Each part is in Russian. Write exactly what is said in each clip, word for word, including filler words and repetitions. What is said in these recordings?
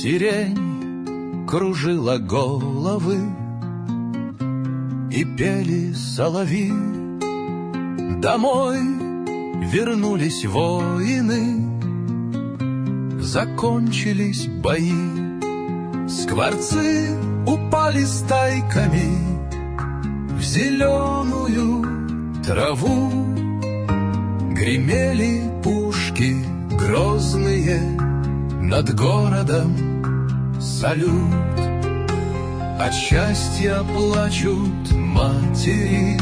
Сирень кружила головы, и пели соловьи. Домой вернулись воины, закончились бои. Скворцы упали стайками в зеленую траву. Гремели пушки грозные, над городом салют. От счастья плачут матери,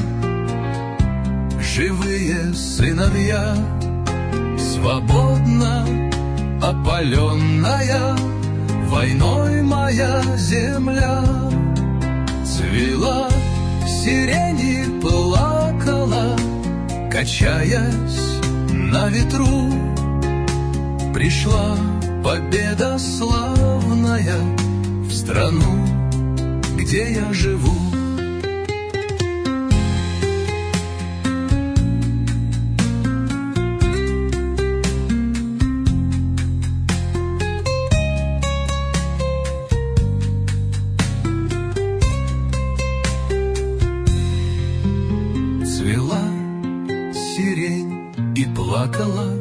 живые сыновья. Свободна, опаленная войной моя земля. Цвела сирень и плакала, качаясь на ветру. Пришла победа славная в страну, где я живу. Цвела сирень и плакала,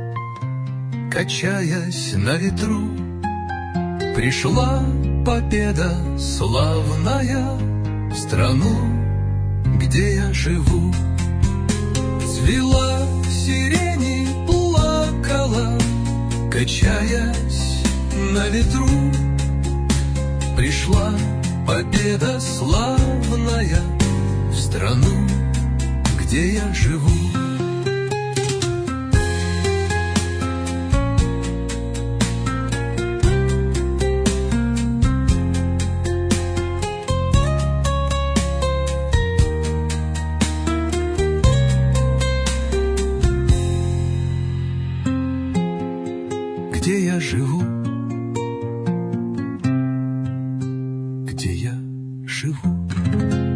качаясь на ветру. Пришла победа славная в страну, где я живу. Цвела сирень и плакала, качаясь на ветру. Пришла победа славная в страну, где я живу. Где я живу, где я живу.